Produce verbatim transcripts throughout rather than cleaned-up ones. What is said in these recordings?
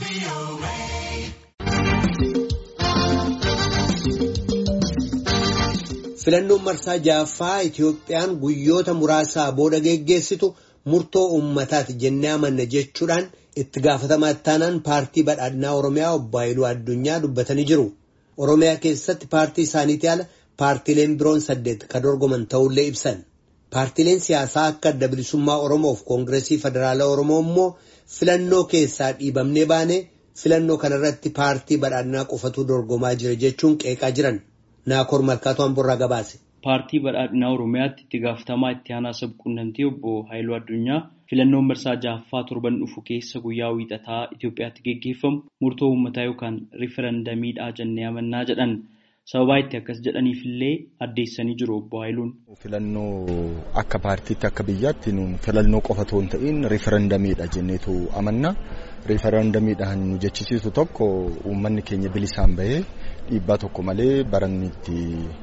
Filannoon marsaa ja'affaa Itoophiyaan guyyoota muraasaa booda geggeessitu murtoo uummataati jennee amanna jechuudhaan itti gaafatamaa ittaanaan paartii badhaadhinaa Oromiyaa obbo Haayiluu Addunyaa dubbatanii jiru. Oromiyaa keessatti paartii isaaniitii ala paartiileen biroon saddeet kan dorgoman ta'ullee ibsan. Paartiileen siyaasaa akka adda bilisummaa Oromoo fi Koongireesii Federaalaa Oromoo immoo filannoo keessaa dhiibamnee baanee filannoo kanarratti paartii badhaadhinaa qofatu dorgomaa jira jechuun qeeqaa jiran. Naakoor Malkaatu Amborraa gabaase. Paartii badhaadhinaa Oromiyaatti itti gaafatamaa itti aanaa sabquunnamtii obbo Haayiluu Addunyaa filannoon marsaa ja'affaa torban dhufu keessa guyyaa wiixataa Itoophiyaatti geggeeffamu murtoo uummataa yookaan riifarandamiidhaa jennee amannaa jedhan. Sababaa itti akkas jedhaniifillee addeessanii jiru obbo Haayiluun. Filannoo akka paartiitti akka biyyaatti nuun filannoo qofa otoo hin ta'in riifarandamiidha jenneetu amanna. Riifarandamiidhaan nu jechisiisu tokko uummanni keenya bilisaan bahee dhiibbaa tokko malee baranni itti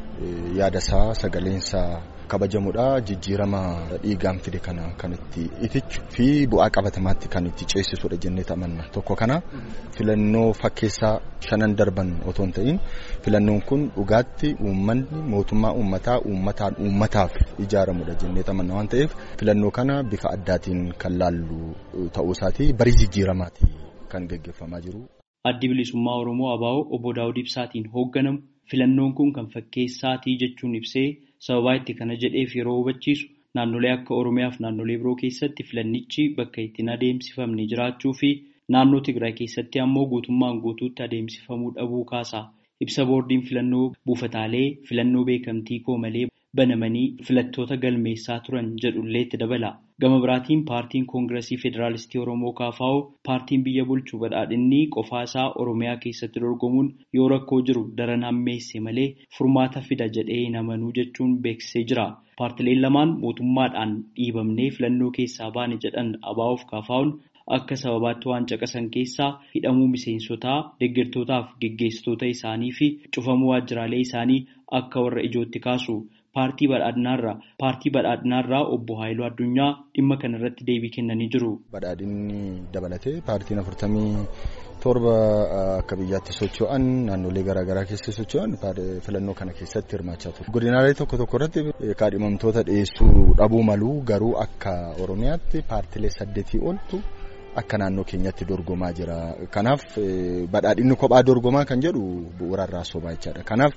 yaadasaa sagaleensaa kabajamudha. Jijjiirama dhiigaan fide kana kan itti itichu fi bu'aa qabatamaatti kan itti ceesisudha jenneetu amanna. Tokko kana filannoo fakkeessaa shanan darban otoo hin ta'in filannoon kun dhugaatti uummanni mootummaa uummataa uummataan uummataaf ijaaramudha jenneetu amanna waan ta'eef filannoo kana bifa addaatiin kan laallu ta'uu isaatii barii jijjiiramaati kan geggeeffamaa jiru. Addi bilisummaa Oromoo A B O obbo Daawud Ibsaatiin hoogganamu filannoon kun kan fakkeessaatii jechuun ibsee sababaa itti kana jedheef yeroo hubachiisu naannolee akka Oromiyaa fi naannolee biroo keessatti filannichi bakka ittiin adeemsifamne jiraachuu fi naannoo Tigraay keessatti ammoo guutummaan guutuutti adeemsifamuu dhabuu kaasa. Ibsa boordiin filannoo buufataalee filannoo beekamtii koo malee banamanii filattoota galmeessaa turan jedhullee itti dabala. Gama biraatiin paartiin Koongireesii Federaalistii Oromoo K F O paartiin biyya bulchuu badhaadhinni qofaasaa Oromiyaa keessatti dorgomuun yoo rakkoo jiru daran hammeesse malee furmaata fida jedhee hin amanuu jechuun beeksisee jira. Paartileen lamaan mootummaadhaan dhiibamnee filannoo keessaa baane jedhan A B O fi K F O'n akka sababaatti waan caqasan keessaa hidhamuu miseensotaa, deeggartootaa fi geggeessitoota isaanii fi cufamuu waajjiraalee isaanii akka warra ijootti kaasu. Paartii badhaadhinaarraa paartii badhaadhinaarraa obbo Haayiluu Addunyaa dhimma kanarratti deebii kennanii jiru. Badhaadhinni dabalatee paartiin afurtamii torba akka biyyaatti socho'an naannolee garaagaraa keessa socho'an filannoo kana keessatti hirmaachaa ture. Godinaalee tokko tokko irratti kaadhimamtoota dhiyeessuu dhabuu malu garuu akka Oromiyaatti paartilee saddeetii oltu akka naannoo keenyatti dorgomaa jira. Kanaaf badhaadhinni kophaa dorgomaa kan jedhu bu'uurarraa sobaa jechaadha. Kanaaf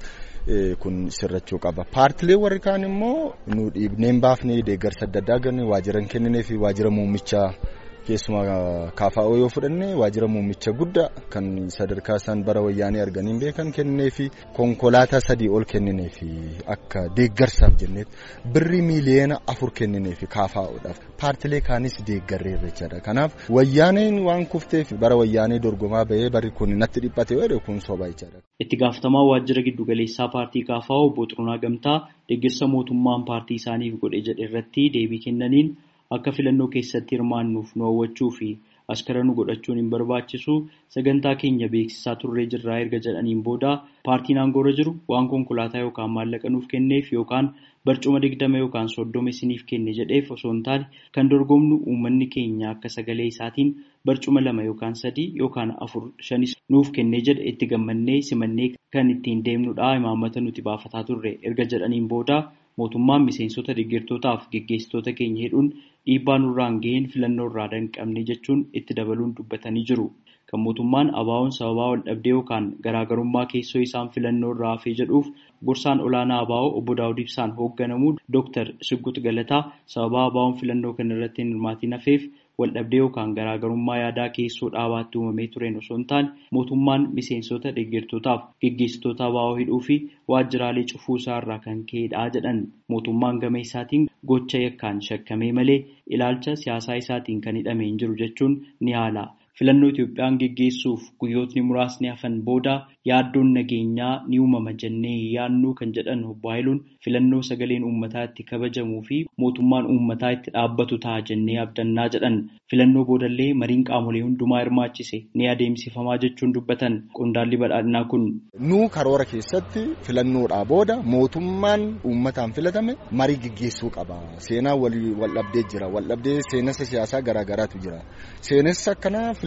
kun sirrachuu qaba. Paartilee warri kaan immoo nu dhiibneen baafnee deeggarsa adda addaa ganne waajjira kenninee fi waajjira muummichaa keessuma K F O yoo fudhanne waajjira muummicha guddaa kan sadarkaa isaan bara wayyaanii arganiin beekan kennee fi konkolaataa sadii ol kennee fi akka deeggarsaaf jenneet birrii miiliyoona afur kennee fi K F O'dhaaf paartilee kaanis deeggarreerra jechaadha. Kanaaf wayyaaneen waan kufteef bara wayyaanii dorgomaa bahee barri kun natti dhiphate yoo kun sobaa jechaadha. Itti gaafatamaa waajjira giddugaleessaa paartii K F O obbo Xurunaa Gamtaa deeggarsa mootummaan paartii isaaniif godhe jedhe irratti deebii kennaniin akka filannoo keessatti hirmaannuuf nu hawwachuu fi askara nu godhachuun hin barbaachisu sagantaa keenya beeksisaa turree jirraa erga jedhaniin booda paartiin aangoorra jiru waan konkolaataa yookaan maallaqa nuuf kenneef yookaan barcuma digdama yookaan soddoma isiniif kenne jedheef osoo hin taane kan dorgomnu uummanni keenya akka sagalee isaatiin barcuma lama yookaan sadii yookaan afur shanis nuuf kennee jedhe itti gammannee simannee kan ittiin deemnudha imaammata nuti baafataa turre erga jedhaniin booda mootummaan miseensota deeggartootaaf geggeessitoota keenya hidhuun dhiibbaa nurraan ga'een filannoo irraa danqabne jechuun itti dabaluun dubbatanii jiru. Kan mootummaan A B O'n sababaa wal dhabdee yookaan garaagarummaa keessoo isaan filannoo irraa hafee jedhuuf gorsaan olaanaa A B O obbo Daawud Ibsaan hoogganamu Dooktar Siggut Galataa sababaa A B O'n filannoo kana irratti hin hirmaatin hafeef wal dhabdee yookaan garaagarummaa yaadaa keessoo dhaabaatti uumamee tureen osoo hin taane mootummaan miseensota deeggartootaaf geggeessitoota A B O hidhuu fi waajjiraalee cufuu isaarraa kan ka'edha jedhan. Mootummaan gama isaatiin gocha yakkaan shakkamee malee ilaalcha siyaasaa isaatiin kan hidhamee hin jiru jechuun ni haala. Filannoo Itoophiyaan geggeessuuf guyyootni muraasni hafan booda yaaddoon nageenyaa ni uumama jennee yaannuu kan jedhan obbo Haayiluun filannoo sagaleen uummataa itti kabajamuu fi mootummaan uummataa itti dhaabbatu ta'a jennee abdannaa jedhan. Filannoo boodallee mariin qaamolee hundumaa hirmaachise ni adeemsifamaa jechuun dubbatan qondaalli badhaadhinaa kun. Nu karoora keessatti filannoodhaa booda mootummaan uummataan filatame marii geggeessuu qaba. Seenaa wal dhabdee jira. Wal dhabdee seenessa siyaasaa garaagaraatu jira. Seenessa akkanaa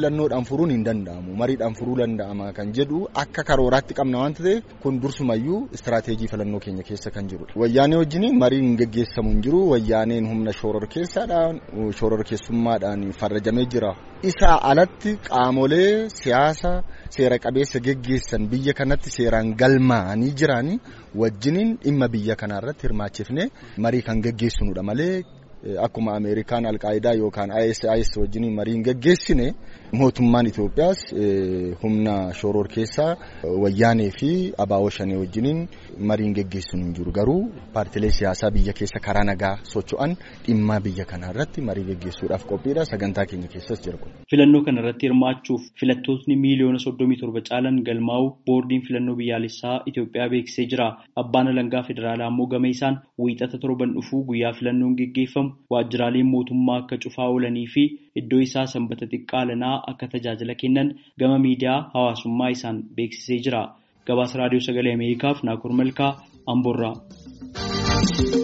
filannoodhaan furuun hin danda'amu mariidhaan furuu danda'ama kan jedhu akka karooraatti qabna waan ta'eef kun dursumayyuu istiraateejii filannoo keenya keessa kan jirudha. Wayyaanee wajjin mariin hin geggeessamu hin jiru. Wayyaaneen humna shororkeessaadhaan shororkeessummaadhaan farrajamee jira. Isa alatti qaamolee siyaasa seera qabeessa geggeessan biyya kanatti seeraan galmaa'anii jiranii wajjiniin dhimma biyya kanaarratti hirmaachifne marii kan geggeessinudha malee akkuma Ameerikaan Alqaayidaa yookaan I S I S wajjiniin marii hin geggeessine mootummaan Itoophiyaas humna shororkeessaa wayyaanee fi abaawoo shanee wajjiniin marii hin geggeessinu hin jiru. Garuu paartilee siyaasaa biyya keessa karaa nagaa socho'an dhimma biyya kanaarratti marii geggeessuudhaaf qophiidha. Sagantaa keenya keessas jira kun. Filannoo kanarratti hirmaachuuf filattootni miiliyoona soddomii torba caalan galmaa'u boordiin filannoo biyyaalessaa Itoophiyaa beeksisee jira. Abbaan alangaa federaalaa immoo gama isaan wiixata torban dhufuu guyyaa filannoon geggeeffamu waajjiraaleen mootummaa akka cufaa oolanii fi iddoo isaa sanbata xiqqaa lanaa akka tajaajila kennan gama miidiyaa hawaasummaa isaan beeksisee jira. Gabaasa raadiyoo sagalee Ameerikaaf Naakur Malkaa Amboorraa.